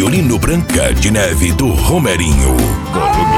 violino Branca de Neve do Romerinho. Volume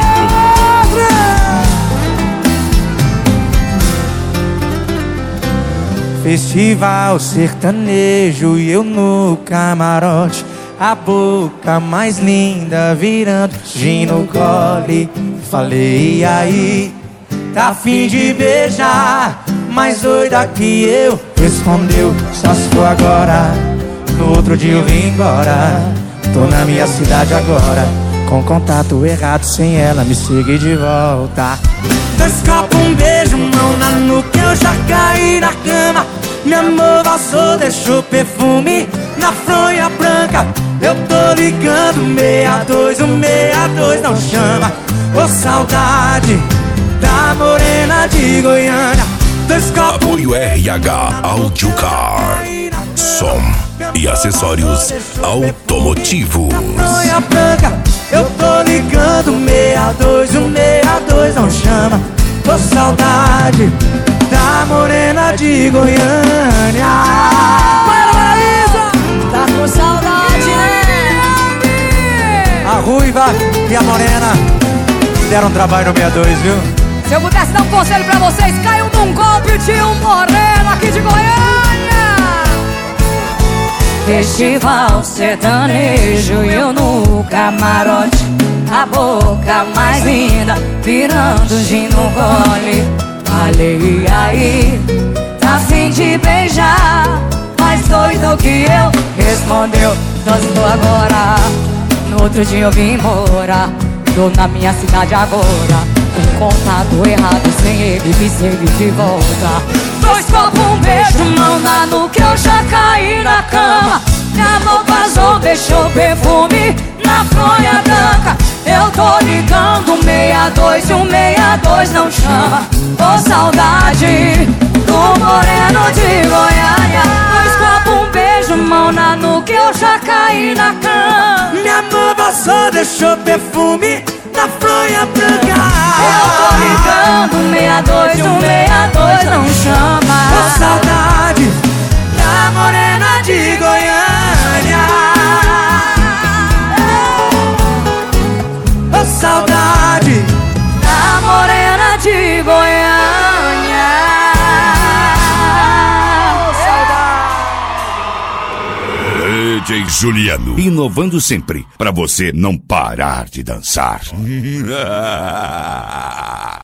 1. Festival sertanejo e eu no camarote, a boca mais linda virando gin no gole. Falei, e aí, tá afim de beijar? Mais doida que eu, respondeu, só se for agora. No outro dia eu vim embora. Tô na minha cidade agora, com contato errado, sem ela me seguir de volta. 2 copos, um beijo, mão na nuca, eu já caí na cama. Meu amor passou, deixou perfume na fronha branca. Eu tô ligando 62, o 62 não chama. Ô saudade da morena de Goiânia. 2 copos. Apoio RH Audiocar, som e acessórios automotivos. Fronha branca, eu tô ligando 62, o 62 não chama. Ô saudade da morena de Goiânia. Para, Isa! Tá com saudade, né? A ruiva e a morena deram trabalho no 62, viu? Se eu pudesse dar um conselho pra vocês, caiam num golpe de um moreno aqui de Goiânia. Festival sertanejo e eu no camarote, a boca mais linda virando gin no gole. Falei, e aí, tá afim de beijar? Mais doido que eu, respondeu, só estou agora. No outro dia eu vim embora. Tô na minha cidade agora, com contato errado, sem ele me seguir de volta. 2 copos, um beijo, mão na nuca, eu já caí na cama. Meu amor vazou, deixou perfume na fronha branca. Eu tô ligando 62 e o 62 não chama. Ô saudade do moreno de Goiânia. 2 copos, um beijo, mão na nuca, eu já caí na cama. Minha mão passou, deixou perfume na fronha branca. Eu tô ligando 62 e o 62 não chama. Ô saudade da morena de Goiânia. Ô saudade da morena de Goiânia. DJ Juliano, inovando sempre, pra você não parar de dançar.